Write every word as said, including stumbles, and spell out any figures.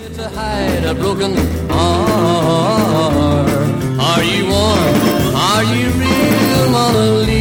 To hide a broken heart. Are you warm? Are you real, Mona Lisa?